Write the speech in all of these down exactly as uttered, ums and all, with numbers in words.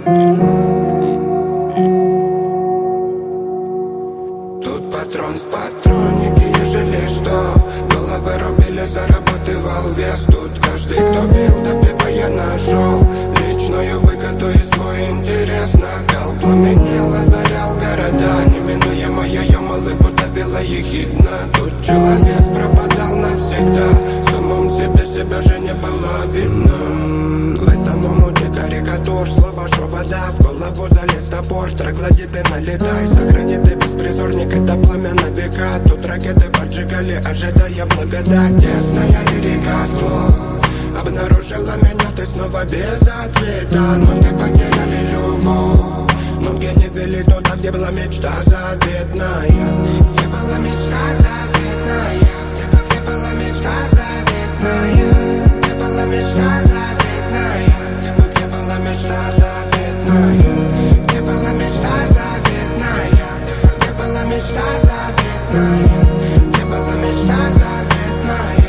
Тут патрон в патроннике, ежели что. Головы рубили, зарабатывал вес. Тут каждый, кто бил, добивая нашел личную выгоду и свой интерес. Накал пламенел, озарял города. Неминуемая ямалыбу давила ехидно. Тут человек пропадал навсегда. В самом себе себя же не было видно. В этом омуте карикатур, слова, что вода. В голову залез топор, троглодиты налетай. Сохрани ты беспризорник, это пламя на века. Тут ракеты поджигали, ожидая благодать. Тесная река слов обнаружила меня, ты снова без ответа. Но ты потеряли любовь. Ноги не вели туда, где была мечта заветная. Где была мечта заветная. Где, где была мечта заветная. Где была мечта заветная. Где, где была мечта заветная. Где была мечта заветная. Где, где была мечта заветная. Где была мечта заветная.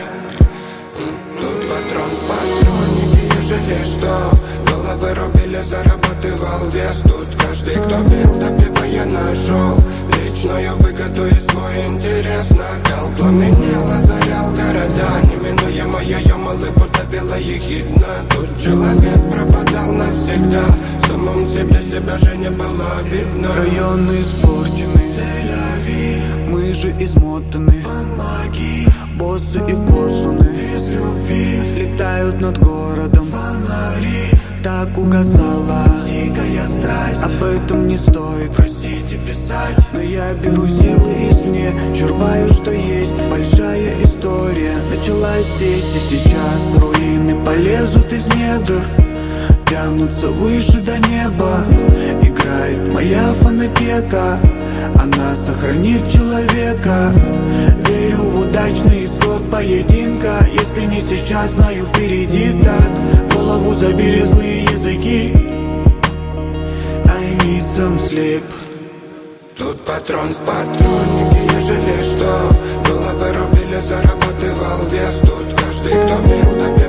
Тут патрон в патроннике, ежели что. Головы рубили, зарабатывал вес. Тут каждый, кто бил, добивая нашел личную выгоду и свой интерес. Накал пламенел, озарял города. Неминуемая ямалыбу давила ехидно. Тут человек пропадал навсегда. В самом себе себя же не было видно. Районы испорчены, мы же измотаны. Помоги. Боссы и коршуны Без любви летают над городом. Фонари. Так угасала Дикая страсть. Об этом не стоит Просить и писать. Но я беру силы извне, черпаю, что есть. Большая история началась здесь и сейчас. Руины полезут из недр, тянутся выше до неба. Играет моя фонотека, она сохранит человека. Верю в удачный исход поединка. Если не сейчас, знаю, впереди так. Голову забили злые языки. I need some sleep. Тут патрон в патроннике, ежели что. Головы рубили, зарабатывал вес. Тут каждый, кто бил, добил.